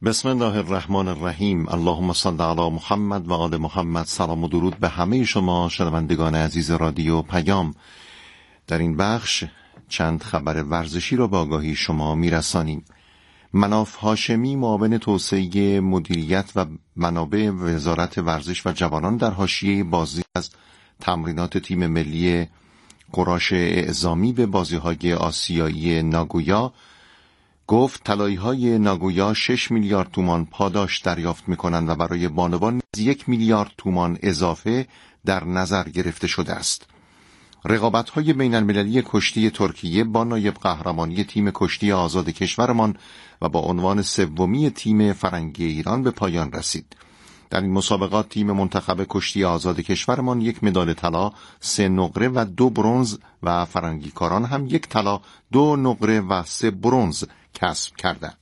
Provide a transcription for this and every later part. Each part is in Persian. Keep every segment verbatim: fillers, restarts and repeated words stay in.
بسم الله الرحمن الرحیم. اللهم صل علی محمد و آل محمد. سلام و درود به همه شما شنوندگان عزیز رادیو پیام. در این بخش چند خبر ورزشی را به آگاهی شما میرسانیم. مناف هاشمی، معاون توسعه مدیریت و منابع وزارت ورزش و جوانان، در حاشیه بازی از تمرینات تیم ملی قراش اعزامی به بازی‌های آسیایی ناگویا گفت طلایی‌های ناگویا شش میلیارد تومان پاداش دریافت می‌کنند و برای بانوان نیز یک میلیارد تومان اضافه در نظر گرفته شده است. رقابت‌های بین‌المللی کشتی ترکیه با نایب قهرمانی تیم کشتی آزاد کشورمان و با عنوان سومی تیم فرنگی ایران به پایان رسید. در این مسابقات تیم منتخب کشتی آزاد کشورمان یک مدال طلا، سه نقره و دو برنز و فرنگیکاران هم یک طلا، دو نقره و سه برنز کسب کردند.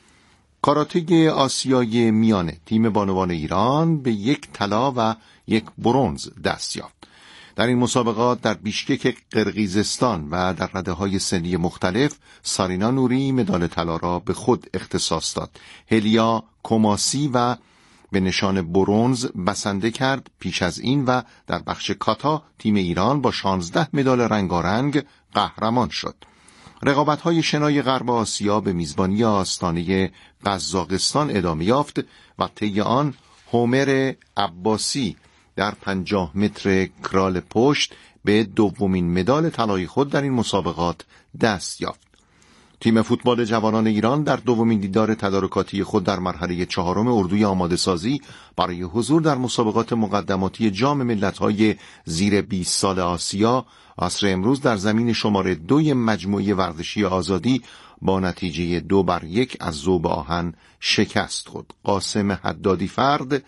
کاراته آسیای میانه تیم بانوان ایران به یک طلا و یک برنز دست یافت. در این مسابقات در بیشکک قرقیزستان و در رده‌های سنی مختلف سارینا نوری مدال طلا را به خود اختصاص داد. هلیا کوماسی و به نشان برنز بسنده کرد. پیش از این و در بخش کاتا تیم ایران با شانزده مدال رنگارنگ قهرمان شد. رقابت‌های شنای غرب آسیا به میزبانی آستانه قزاقستان ادامه یافت و طی آن هومر عباسی در پنجاه متر کرال پشت به دومین مدال طلای خود در این مسابقات دست یافت. تیم فوتبال جوانان ایران در دومین دیدار تدارکاتی خود در مرحله چهارم اردوی آماده سازی برای حضور در مسابقات مقدماتی جام ملت‌های زیر بیست سال آسیا عصر امروز در زمین شماره دوی مجموعه ورزشی آزادی با نتیجه دو بر یک از ذوب آهن شکست خورد. قاسم حدادی فرد،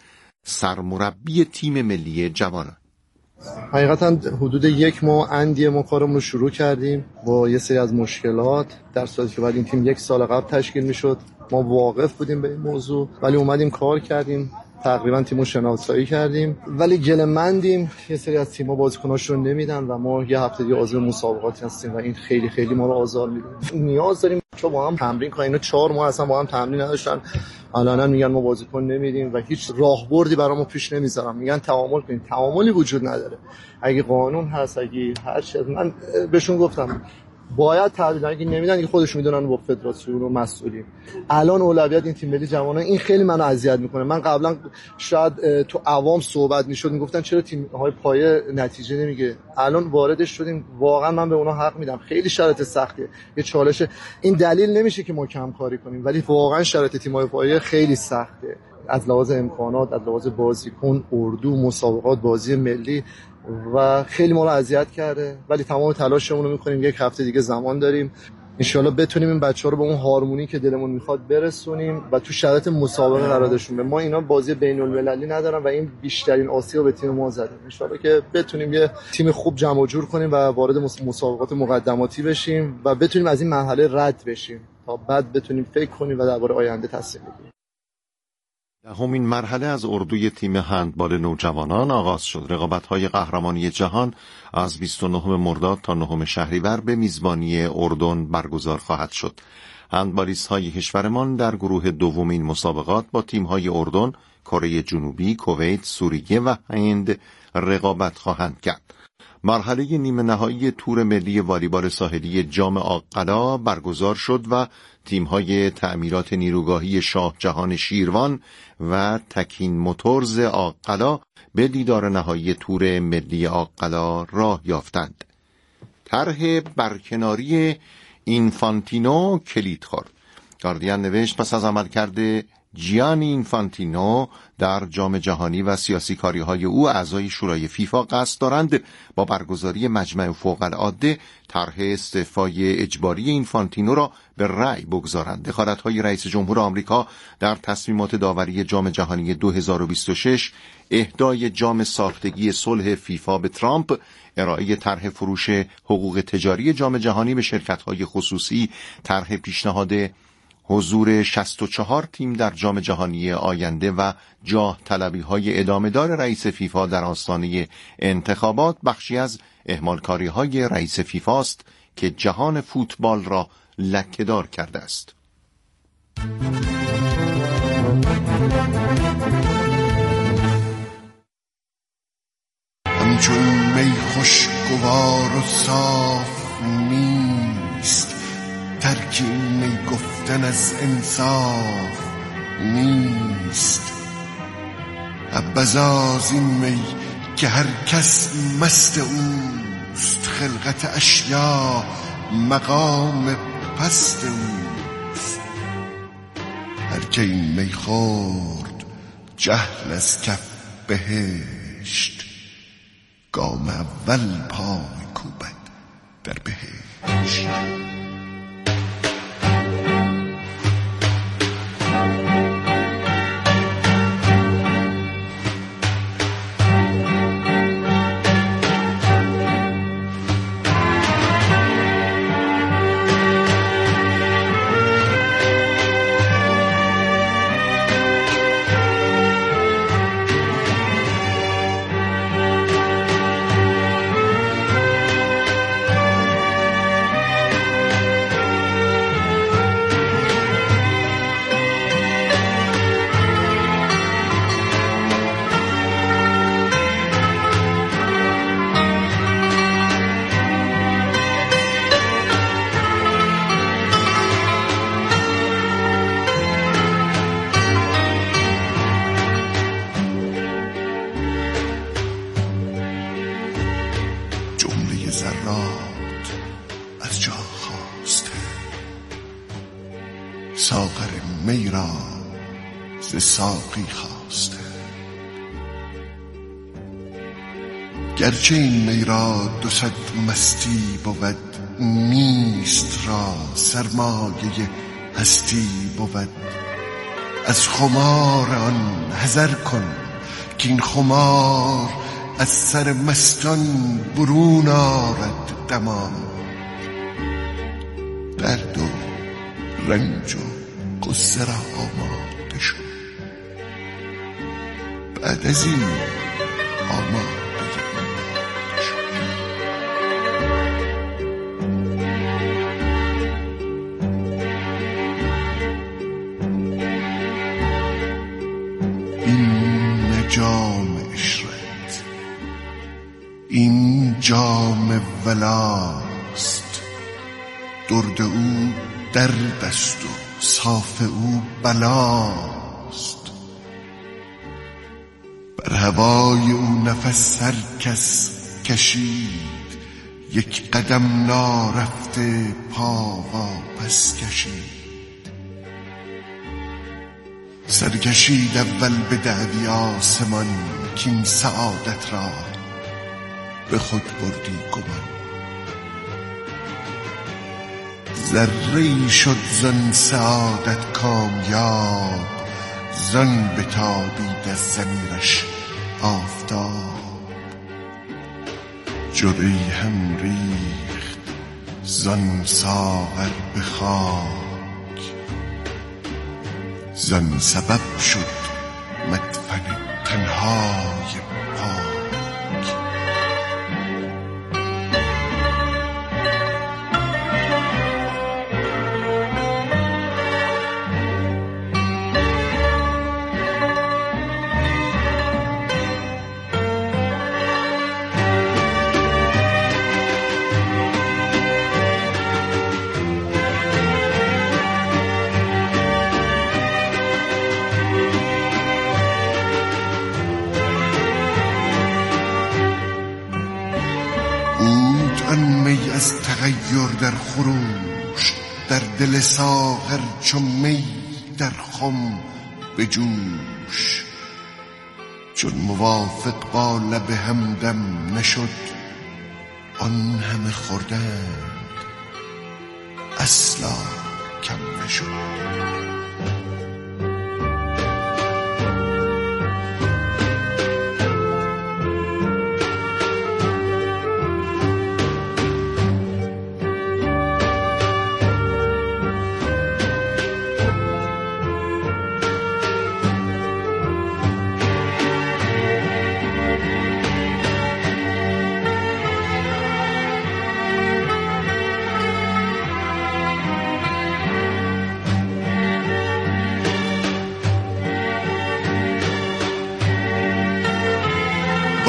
سرمربی تیم ملی جوانان: حقیقتا حدود یک ماه اندی ما کارمون رو شروع کردیم با یه سری از مشکلات، در صورتی که بعد این تیم یک سال قبل تشکیل میشد. ما واقف بودیم به این موضوع ولی اومدیم کار کردیم، تقریبا تیمو شناسایی کردیم، ولی گله‌مندیم یه سری از تیم‌ها بازیکناش رو نمیدن و ما یه هفته دیگه عضو مسابقات هستیم و این خیلی خیلی ما رو آزار میده. نیاز داریم که با هم تمرین کنیم. اینا چهار ماه اصلا با هم تمرین نداشتن، الان میگن ما بازیکن نمیدیم و هیچ راهبردی برامون پیش نمیذارن. میگن تعامل کنین، تعاملی وجود نداره. اگه قانون هست، اگه هر چیز، من بهشون گفتم باید تعدیل، اگه نمیدن دیگه خودشون میدونن با فدراسیون و مسئولین. الان اولویت این تیم ملی جوانان، این خیلی منو اذیت میکنه. من قبلا شاید تو عوام صحبت میشد میگفتن چرا تیم های پایه نتیجه نمیگه، الان واردش شدیم، واقعا من به اونا حق میدم. خیلی شرایط سختیه، یه چالشه. این دلیل نمیشه که ما کم کاری کنیم، ولی واقعا شرایط تیم های پایه خیلی سخته، از لحاظ امکانات، از لحاظ بازیکن، اردو، مسابقات، بازی ملی، و خیلی ما رو اذیت کرده. ولی تمام تلاشمون رو میکنیم، یک هفته دیگه زمان داریم، انشالله بتونیم این بچه‌ها رو به اون هارمونی که دلمون میخواد برسونیم و تو شرایط مسابقه قرار داشتیم. ما اینا بازی بین‌المللی ندارن و این بیشترین آسیب به تیم ما زده. انشالله که بتونیم یه تیم خوب جمع و جور کنیم و وارد مسابقات مقدماتی بشیم و بتونیم از این مرحله رد بشیم تا بعد بتونیم فکر کنیم و درباره آینده تصمیم بگیریم. دهمین مرحله از اردوی تیم هندبال نوجوانان آغاز شد. رقابت‌های قهرمانی جهان از بیست و نهم مرداد تا نهم شهریور به میزبانی اردن برگزار خواهد شد. هندبالیست‌های کشورمان در گروه دوم این مسابقات با تیم‌های اردن، کره جنوبی، کویت، سوریه و هند رقابت خواهند کرد. مرحله نیمه نهایی تور ملی والیبال ساحلی جام آقلا برگزار شد و تیم‌های تعمیرات نیروگاهی شاه جهان شیروان و تکین موتورز آقلا به دیدار نهایی تور ملی آقلا راه یافتند. طرح برکناری اینفانتینو کلید خورد. گاردین نوشت پس از عملکرد جیانی اینفانتینو در جام جهانی و سیاسی کاری های او، اعضای شورای فیفا قصد دارند با برگزاری مجمع فوق العاده طرح استعفای اجباری اینفانتینو را به رأی بگذارند. دخالت های رئیس جمهور آمریکا در تصمیمات داوری جام جهانی دو هزار و بیست و شش، اهدای جام ساختگی صلح فیفا به ترامپ، ارائه طرح فروش حقوق تجاری جام جهانی به شرکت های خصوصی، طرح پیشنهاد حضور شصت و چهار تیم در جام جهانی آینده و جاه طلبی های ادامه دار رئیس فیفا در آستانه انتخابات بخشی از اهمالکاری های رئیس فیفا است که جهان فوتبال را لکه‌دار کرده است. همچون می خوشگوار و صاف نیست، ترک این می گفتن از انصاف نیست. حبذا از این می که هر کس مست اوست، خلقت اشیا مقام پست اوست. هر که این می خورد جهل از کف بهشت، گام اول پای کوبد در بهشت. ذرات از جا خاسته، ساغر می را ز ساقی خواسته. گرچه این می را دو صد مستی بود، نیست را سرمایه هستی بود. از خمار آن حذر کن که این خمار از سر مستان برون آرد دمار. درد و رنج و غصه را آماده شد، بعد از این آماده شد. این جام عشرت، این جام ولاست، درد او درد است و صاف او بلاست. بر هوای او نفس هر کس کشید، یک قدم نارفته پا واپس کشید. سرکشید اول به دعوی آسمان، که این سعادت را به خود بردی گمان. ذره‌ای شد زن سعادت کامیاب، زن بتابید از ضمیرش آفتاب. جرعه‌ای هم ریخت زن ساغر به خاک، زن سبب شد مدفن تنهای پاک. آن می از تغییر در خروش، در دل ساغر چو می در خم به جوش. چون موافق با لب همدم نشد، آن همه خوردند اصلا کم نشد.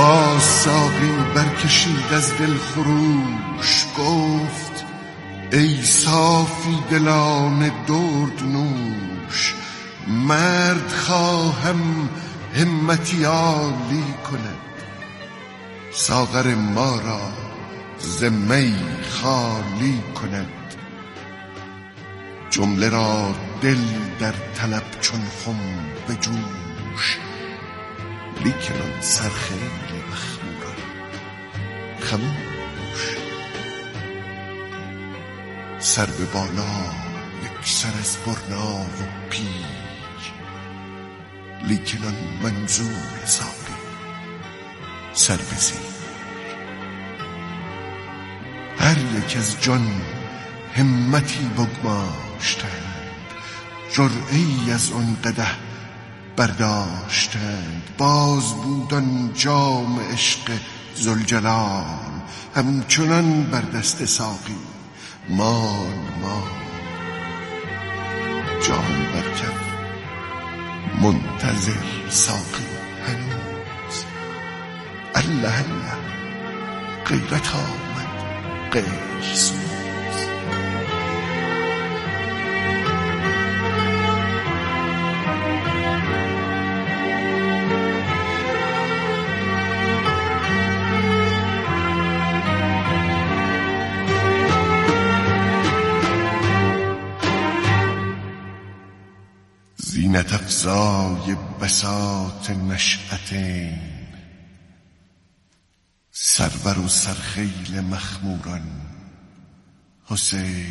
باز ساقی برکشید از دل خروش، گفت ای صافی دلان درد نوش، مرد خواهم همتی عالی کند، ساغر ما را ز می خالی کند. جمله را دل در طلب چون خم به جوش، لیکن آن سرخیل مخموران خموش. سر به بالا یک سر از برنا و پیش، لیکن آن منظور ساقی سر به زیر. هر یک از جان همتی بگماشتند، جرعه‌ای از آن قدح برداشتند. باز بود آن جام عشق ذوالجلال، همچنان بر دست ساقی مان مان. جام بر کف منتظر ساقی هنوز، الله الله غیرت آمد غیر سوز. زینت افزای بساط نشأتین، سرور و سرخیل مخموران حسین.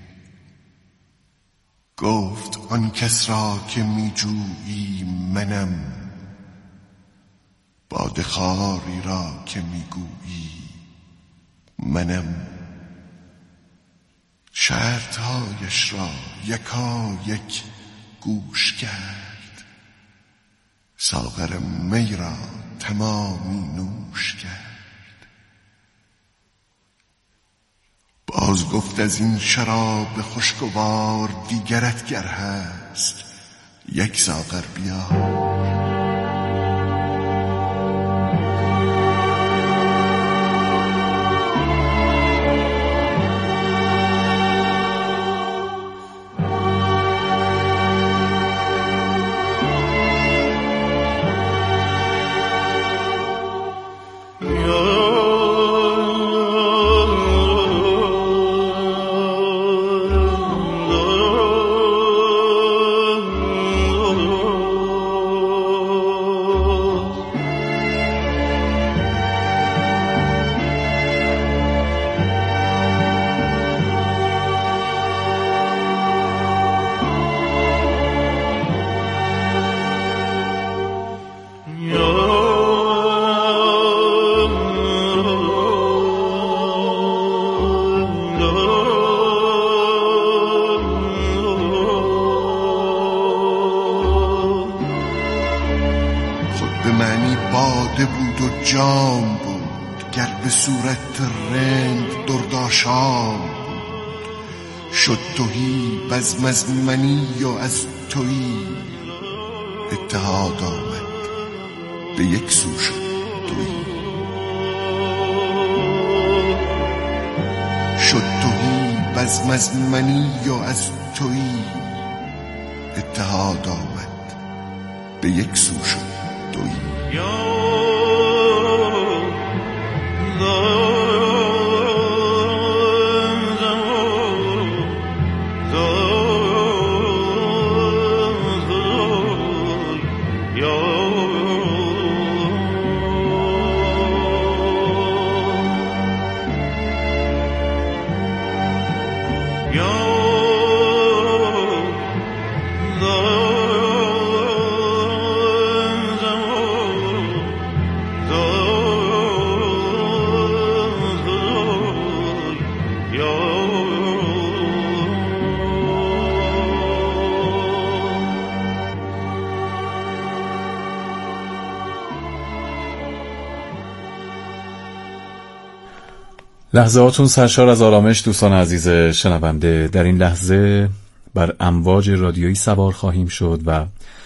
گفت آن کس را که می جویی منم، باده خواری را که می گویی منم. شرطهایش را یکا یک گوش کرد، ساغر می را تمامی نوش کرد. باز گفت از این شراب خوشگوار دیگرت گر هست، یک ساغر بیار. جام بود گر به صورت رند درداشام بود. شد تهی بزم از منی و از تویی، اتحاد آمد به یک سو شد تویی. شد تهی بزم از منی و از تویی، اتحاد آمد به یک سو شد تویی. لحظه‌هاتون سرشار از آرامش دوستان عزیز شنونده. در این لحظه بر امواج رادیویی سوار خواهیم شد و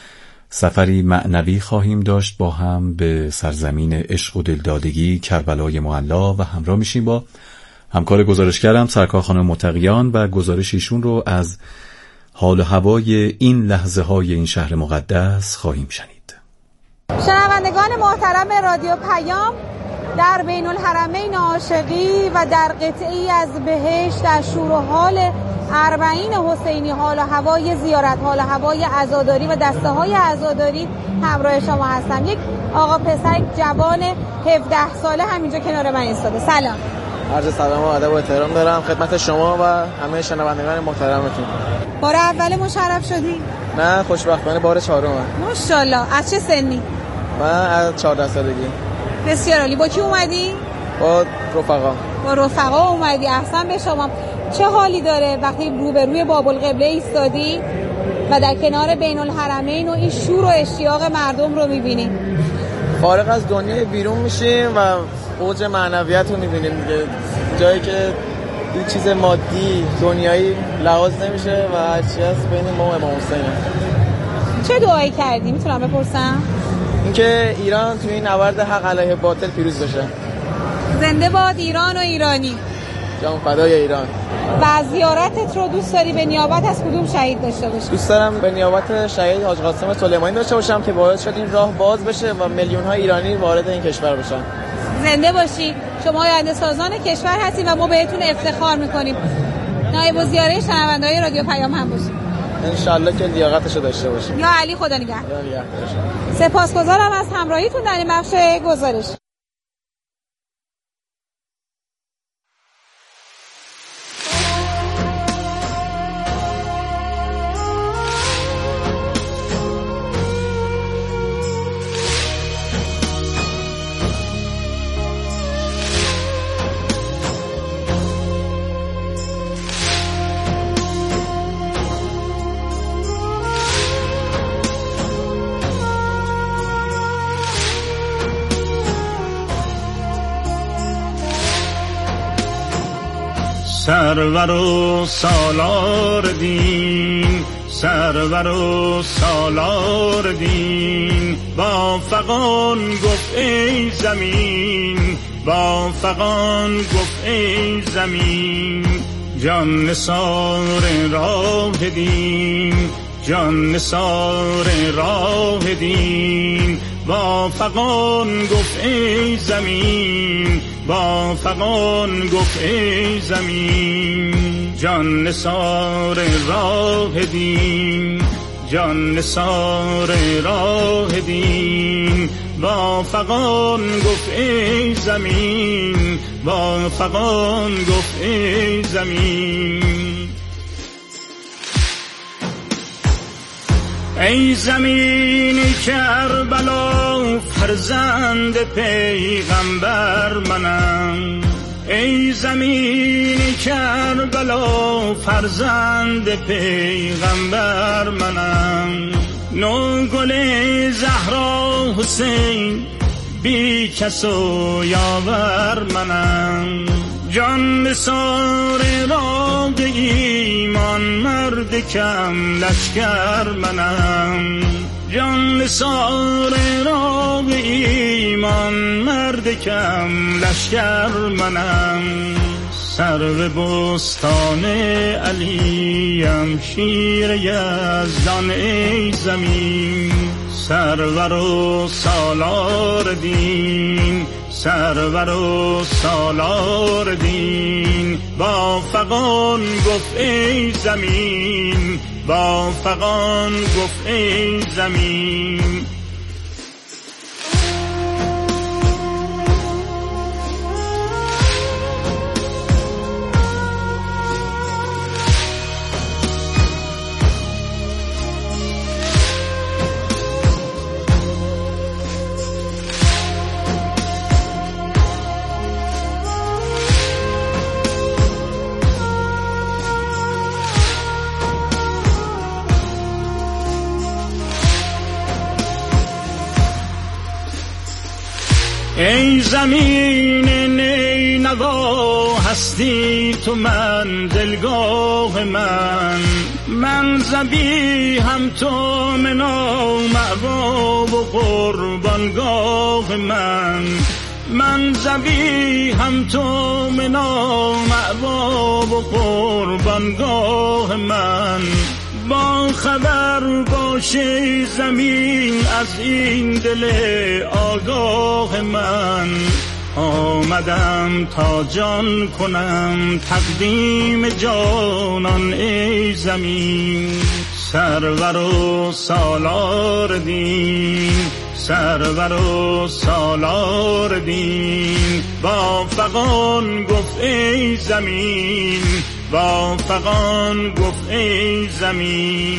سفری معنوی خواهیم داشت با هم به سرزمین عشق و دلدادگی کربلای معلا و همراه میشیم با همکار گزارشگرم سرکار خانم متقیان و گزارش ایشون رو از حال و هوای این لحظه های این شهر مقدس خواهیم شنید. شنوندگان محترم رادیو پیام، در بین الحرمین عاشقی و در قطعی از بهشت در شور و حال اربعین حسینی حال و هوای زیارت، حال و هوای عزاداری و دسته های عزاداری همراه شما هستم. یک آقا پسر جوان هفده ساله همینجا کنار من ایستاده. سلام. عرض سلام و ادب و احترام دارم خدمت شما و همه شنوندگان محترمتون. بار اول مشرف شدی؟ نه، خوشبختانه بار چهارم. ماشاءالله. از چه سنی؟ من از چهارده سالگی. بسیار عالی. با کی اومدی؟ با رفقا. با رفقا اومدی. احسن به شما. چه حالی داره وقتی روبروی باب القبله ایستادی و در کنار بین الحرمین و این شور و اشتیاق مردم رو می‌بینی؟ فارغ از دنیای بیرون میشیم و اوج معنویت رو می‌بینیم دیگه، جایی که این چیز مادی دنیایی لحاظ نمیشه و هر چی هست بین ما و امام حسین. چه دعایی کردی میتونم بپرسم؟ اینکه ایران توی این نبرد حق علیه باطل پیروز بشه. زنده باد ایران و ایرانی. جان فدای ایران. و زیارتت رو دوست داری به نیابت از کدوم شهید داشته باشی؟ دوست دارم به نیابت شهید حاج قاسم سلیمانی داشته باشم که باعث شد این راه باز بشه و میلیون های ایرانی وارد این کشور بشن. زنده باشی. شما آینده سازان کشور هستید و ما بهتون افتخار میکنیم. نایب الوزراء شنونده‌های رادیو پیام هم باشید. ان شاءالله که لیاقتشو داشته باشیم. یا علی خدا نگهدار. یا نگهدار. سپاسگزارم از همراهیتون در این بخش گزارش. سرور و سالار دین، سرور و سالار دین، با فغان گفت ای زمین، با فغان گفت ای زمین، جان نثار راه دین، جان نثار راه دین، با فغان گفت ای زمین، با فغان گفت ای زمین، جان نثار راه دین، جان نثار راه دین، با فغان گفت ای زمین، با فغان گفت ای زمین. ای زمین کربلا فرزند پیغمبر منم، ای زمین کربلا فرزند پیغمبر منم، نو گل زهرا حسین بی کس و یاور منم، جان نثار راه ایمان مرد کم لشکر منم، جان نثار راه ایمان مرد کم لشکر منم، سرو بستان علیم شیر یزدان ای زمین، سرور و سالار دین، سرور و سالار دین، با فغان گفت ای زمین، با فغان گفت ای زمین. ای زمین نی نوا هستی تو منزلگاه من، من ذبیحم تو منا مأوا و قربانگاه من، من ذبیحم تو منا مأوا و قربانگاه من. با خبر باشه زمین از این دل آگاه من، آمدم تا جان کنم تقدیم جانان ای زمین. سرور و سالار دین، سرور و سالار دین، با فغان گفت ای زمین، با فغان گفت ای زمین.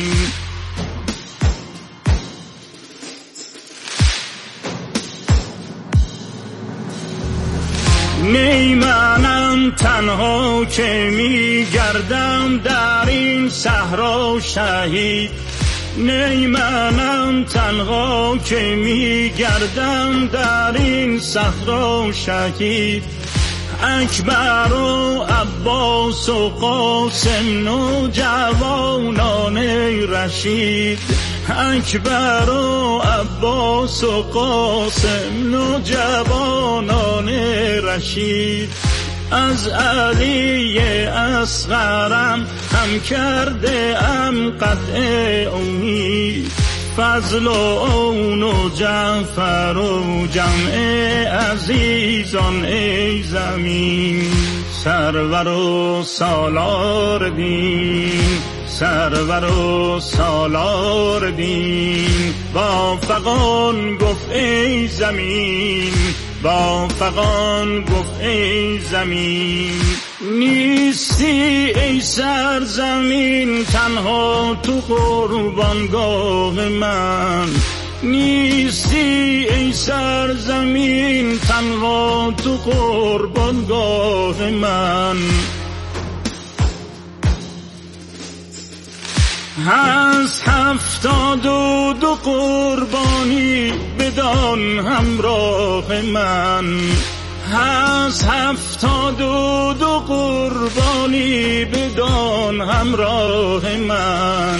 نی منم تنها که می گردم در این صحرا شهید، نی منم تنها که می گردم در این صحرا شهید. اکبر و عباس و قاسم نوجوانان رشید، اکبر و عباس و قاسم نوجوانان رشید. از علی اصغرم هم کرده ام قطع امید، فضل و اون و جعفر و جمع عزیزان ای زمین. سرور و سالار دین، سرور و سالار دین، با فغان گفت ای زمین، با فغان گفت ای زمین. نیستی ای سرزمین تنها تو قربانگاه من، نیستی ای سرزمین تنها تو قربانگاه من. هست هفتاد و دو قربانی بدان همراه من، هست هفتاد و دو قربانی بدان همراه من.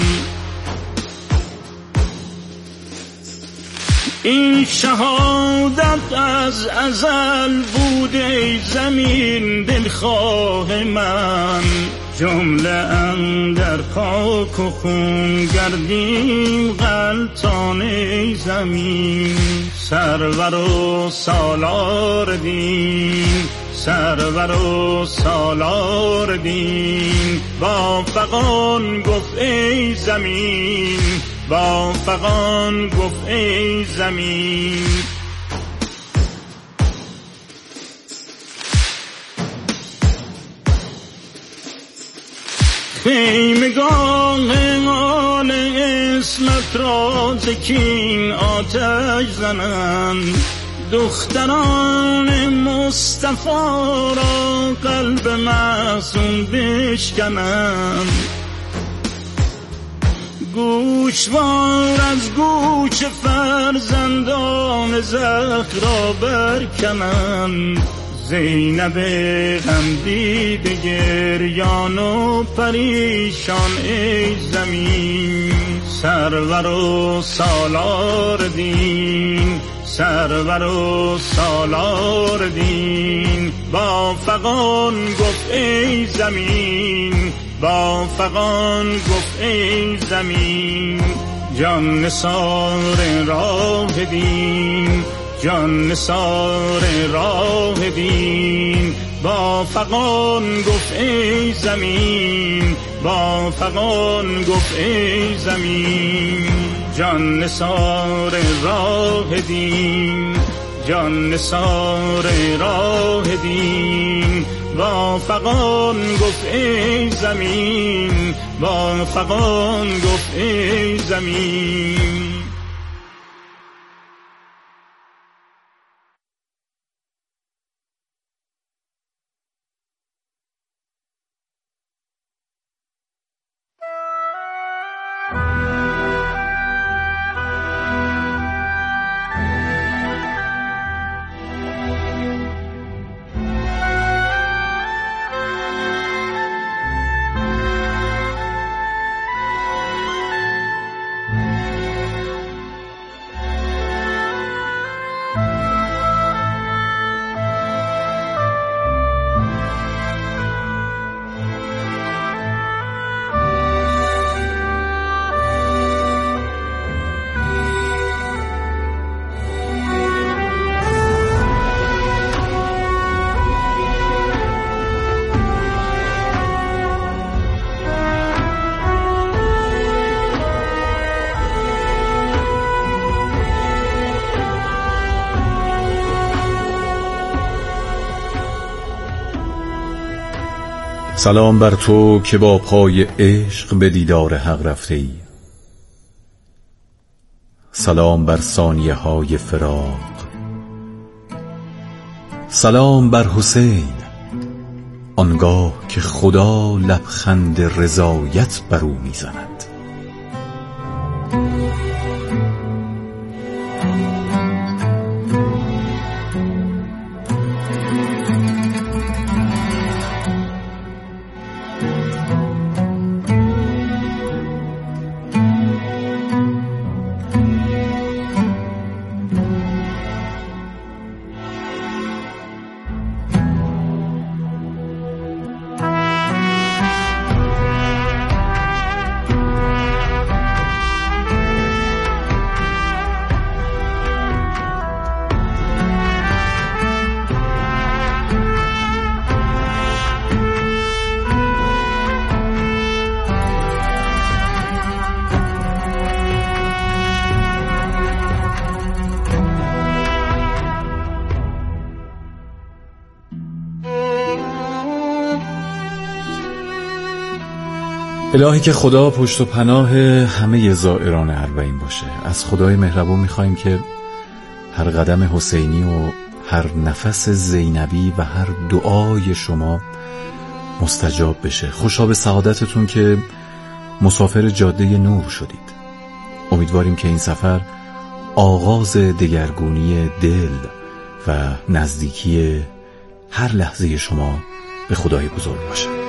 این شهادت از ازل بوده زمین دلخواه من، جمله اندر خاک و خون گردیم غلطان ای زمین. سرور و سالار دین، سرور و سالار دین، با فغان گفت ای زمین، با فغان گفت ای زمین. خیمگاه مال اسمت را زکین آتش زنند، دختران مصطفی را قلب معصوم بشکنند. گوشوار از گوش فرزندان زهرا برکنند، زینب غم دیده گریان و پریشان ای زمین. سرور و سالار دین، سرور و سالار دین، با فغان گفت ای زمین، با فغان گفت ای زمین. جان نثار راه دین، جان نثار راه دین، با فغان گفت ای زمین، با فغان گفت ای زمین. جان نثار راه دین، جان نثار راه دین، با فغان گفت ای زمین، با فغان گفت ای زمین. سلام بر تو که با پای عشق به دیدار حق رفته ای. سلام بر ثانیه های فراق. سلام بر حسین آنگاه که خدا لبخند رضایت بر او میزند. الهی که خدا پشت و پناه همه زائران اربعین باشه. از خدای مهربون میخوایم که هر قدم حسینی و هر نفس زینبی و هر دعای شما مستجاب بشه. خوشا به سعادتتون که مسافر جاده نور شدید. امیدواریم که این سفر آغاز دگرگونی دل و نزدیکی هر لحظه شما به خدای بزرگ باشه.